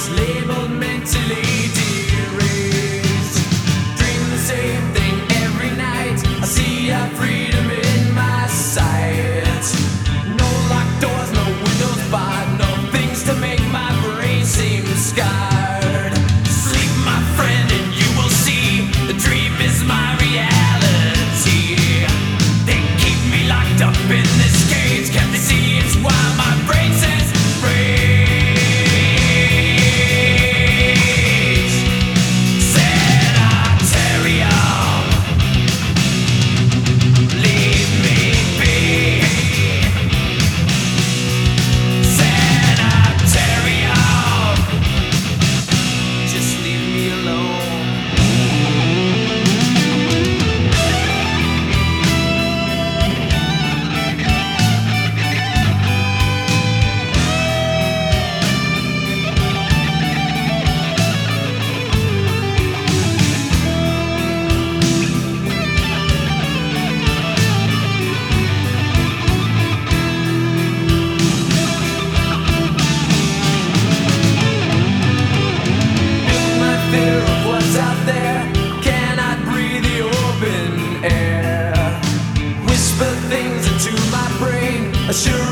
is labeled mentally deranged. Dream the same thing every night. I see a freedom in my sight. No locked doors, no windows barred, no things to make my brain seem scarred. Sleep, my friend, and you will see the dream is my reality. They keep me locked up in this cage. Can't they see it's why my brain says rage? Sanitarium, leave me be. Sanitarium, just leave me alone. Fear of what's out there, cannot breathe the open air. Whisper things into my brain, assure